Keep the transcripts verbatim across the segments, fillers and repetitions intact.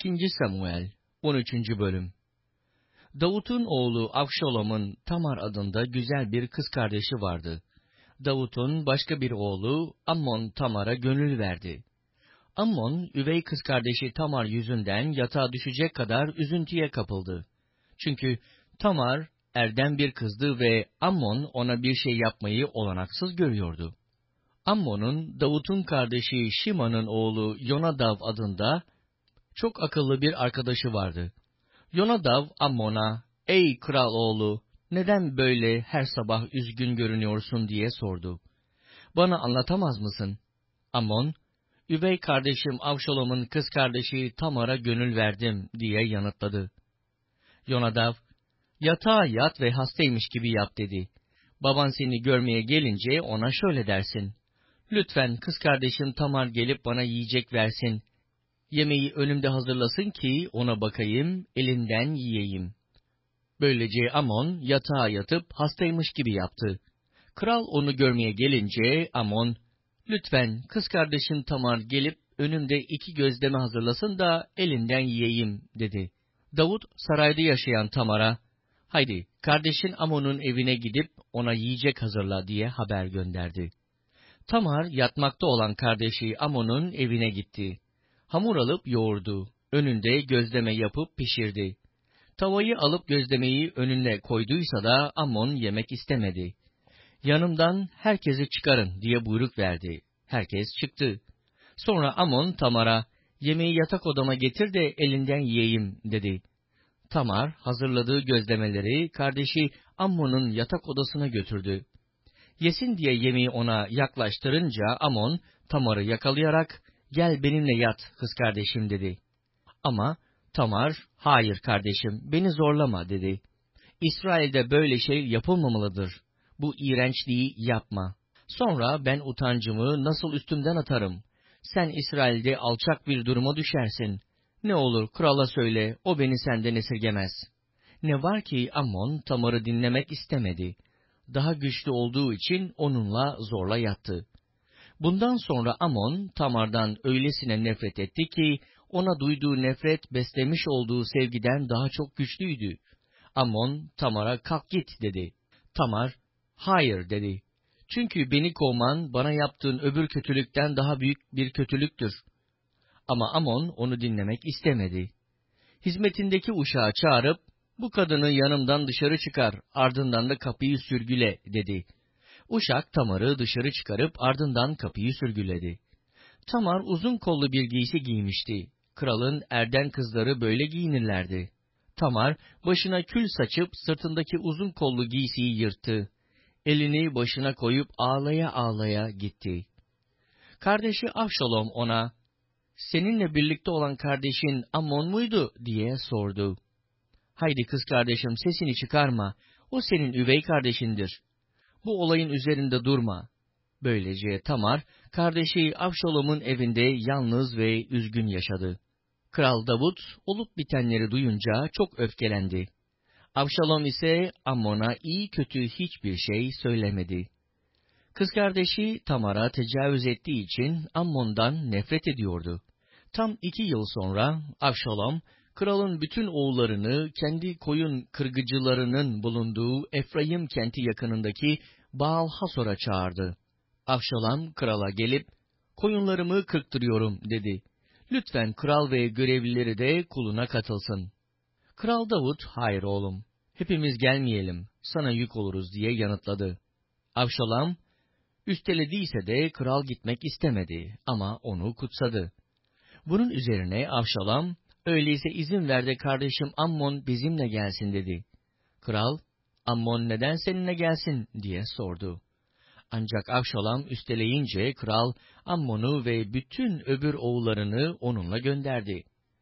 İkinci Samuel on üçüncü Bölüm. Davut'un oğlu Avşalom'un Tamar adında güzel bir kız kardeşi vardı. Davut'un başka bir oğlu Amnon Tamar'a gönül verdi. Amnon, üvey kız kardeşi Tamar yüzünden yatağa düşecek kadar üzüntüye kapıldı. Çünkü Tamar erdem bir kızdı ve Amnon ona bir şey yapmayı olanaksız görüyordu. Amnon'un Davut'un kardeşi Şima'nın oğlu Yonadav adında çok akıllı bir arkadaşı vardı. Yonadav Amnon'a, "Ey kral oğlu, neden böyle her sabah üzgün görünüyorsun?" diye sordu. "Bana anlatamaz mısın?" Amnon, "Üvey kardeşim Avşalom'un kız kardeşi Tamar'a gönül verdim," diye yanıtladı. Yonadav, "Yatağa yat ve hastaymış gibi yap," dedi. "Baban seni görmeye gelince ona şöyle dersin: Lütfen kız kardeşim Tamar gelip bana yiyecek versin. Yemeği önümde hazırlasın ki ona bakayım, elinden yiyeyim." Böylece Amnon yatağa yatıp hastaymış gibi yaptı. Kral onu görmeye gelince Amnon, "Lütfen kız kardeşin Tamar gelip önümde iki gözleme hazırlasın da elinden yiyeyim," dedi. Davut sarayda yaşayan Tamar'a, "Haydi kardeşin Amnon'un evine gidip ona yiyecek hazırla," diye haber gönderdi. Tamar yatmakta olan kardeşi Amnon'un evine gitti. Hamur alıp yoğurdu. Önünde gözleme yapıp pişirdi. Tavayı alıp gözlemeyi önüne koyduysa da Amnon yemek istemedi. "Yanımdan herkesi çıkarın," diye buyruk verdi. Herkes çıktı. Sonra Amnon Tamar'a, "Yemeği yatak odama getir de elinden yiyeyim," dedi. Tamar hazırladığı gözlemeleri kardeşi Amnon'un yatak odasına götürdü. Yesin diye yemeği ona yaklaştırınca Amnon Tamar'ı yakalayarak, "Gel benimle yat kız kardeşim," dedi. Ama Tamar, "Hayır kardeşim, beni zorlama," dedi. "İsrail'de böyle şey yapılmamalıdır. Bu iğrençliği yapma. Sonra ben utancımı nasıl üstümden atarım? Sen İsrail'de alçak bir duruma düşersin. Ne olur krala söyle, o beni senden esirgemez." Ne var ki Amnon Tamar'ı dinlemek istemedi. Daha güçlü olduğu için onunla zorla yattı. Bundan sonra Amnon Tamar'dan öylesine nefret etti ki ona duyduğu nefret beslemiş olduğu sevgiden daha çok güçlüydü. Amnon Tamar'a, "Kalk git," dedi. Tamar, "Hayır," dedi. "Çünkü beni kovman bana yaptığın öbür kötülükten daha büyük bir kötülüktür." Ama Amnon onu dinlemek istemedi. Hizmetindeki uşağı çağırıp, "Bu kadını yanımdan dışarı çıkar, ardından da kapıyı sürgüle," dedi. Uşak Tamar'ı dışarı çıkarıp ardından kapıyı sürgüledi. Tamar uzun kollu bir giysi giymişti. Kralın erden kızları böyle giyinirlerdi. Tamar başına kül saçıp sırtındaki uzun kollu giysiyi yırttı. Elini başına koyup ağlaya ağlaya gitti. Kardeşi Avşalom ona, "Seninle birlikte olan kardeşin Amnon muydu?" diye sordu. "Haydi kız kardeşim, sesini çıkarma. O senin üvey kardeşindir. Bu olayın üzerinde durma." Böylece Tamar, kardeşi Avşalom'un evinde yalnız ve üzgün yaşadı. Kral Davut, olup bitenleri duyunca çok öfkelendi. Avşalom ise Amnon'a iyi kötü hiçbir şey söylemedi. Kız kardeşi Tamar'a tecavüz ettiği için Amnon'dan nefret ediyordu. Tam iki yıl sonra Avşalom, kralın bütün oğullarını kendi koyun kırgıcılarının bulunduğu Efraim kenti yakınındaki Baal Hasor'a çağırdı. Avşalom krala gelip, "Koyunlarımı kırktırıyorum," dedi. "Lütfen kral ve görevlileri de kuluna katılsın." Kral Davut, "Hayır oğlum, hepimiz gelmeyelim, sana yük oluruz," diye yanıtladı. Avşalom, üstelediyse de kral gitmek istemedi ama onu kutsadı. Bunun üzerine Avşalom, "Öyleyse izin ver de kardeşim Amnon bizimle gelsin," dedi. Kral, "Amnon neden seninle gelsin?" diye sordu. Ancak Avşalom üsteleyince kral Amnon'u ve bütün öbür oğullarını onunla gönderdi.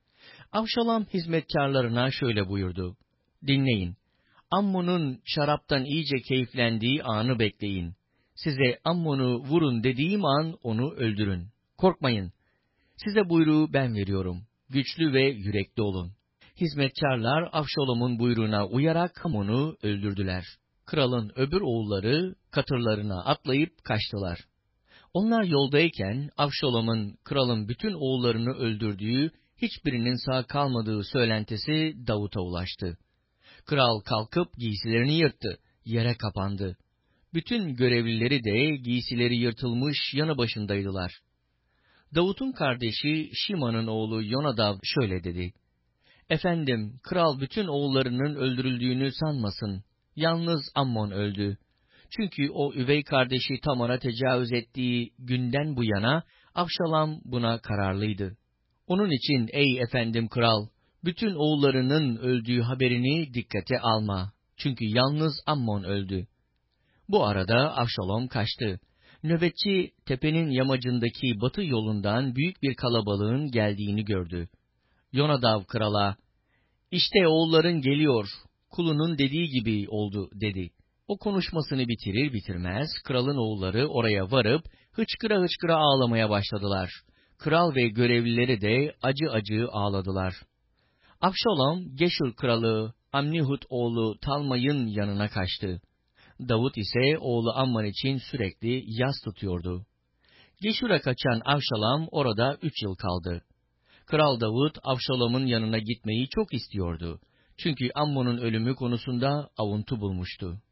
Avşalom hizmetkarlarına şöyle buyurdu: "Dinleyin, Amnon'un şaraptan iyice keyiflendiği anı bekleyin. Size Amnon'u vurun dediğim an onu öldürün. Korkmayın. Size buyruğu ben veriyorum. Güçlü ve yürekli olun." Hizmetkarlar Avşalom'un buyruğuna uyarak Amnon'u öldürdüler. Kralın öbür oğulları katırlarına atlayıp kaçtılar. Onlar yoldayken Avşalom'un kralın bütün oğullarını öldürdüğü hiçbirinin sağ kalmadığı söylentisi Davut'a ulaştı. Kral kalkıp giysilerini yırttı, yere kapandı. Bütün görevlileri de giysileri yırtılmış yanı başındaydılar. Davut'un kardeşi Şima'nın oğlu Yonadav şöyle dedi: "Efendim, kral bütün oğullarının öldürüldüğünü sanmasın. Yalnız Amnon öldü. Çünkü o üvey kardeşi Tamar'a tecavüz ettiği günden bu yana Avşalam buna kararlıydı. Onun için ey efendim kral, bütün oğullarının öldüğü haberini dikkate alma. Çünkü yalnız Amnon öldü." Bu arada Avşalom kaçtı. Nöbetçi tepenin yamacındaki batı yolundan büyük bir kalabalığın geldiğini gördü. Yonadav krala, "İşte oğulların geliyor, kulunun dediği gibi oldu," dedi. O konuşmasını bitirir bitirmez kralın oğulları oraya varıp hıçkıra hıçkıra ağlamaya başladılar. Kral ve görevlileri de acı acı ağladılar. Avşalom, Geçur kralı Amnihud oğlu Talmay'ın yanına kaçtı. Davut ise oğlu Amnon için sürekli yas tutuyordu. Geçur'a kaçan Avşalom orada üç yıl kaldı. Kral Davut, Avşalom'un yanına gitmeyi çok istiyordu. Çünkü Amnon'un ölümü konusunda avuntu bulmuştu.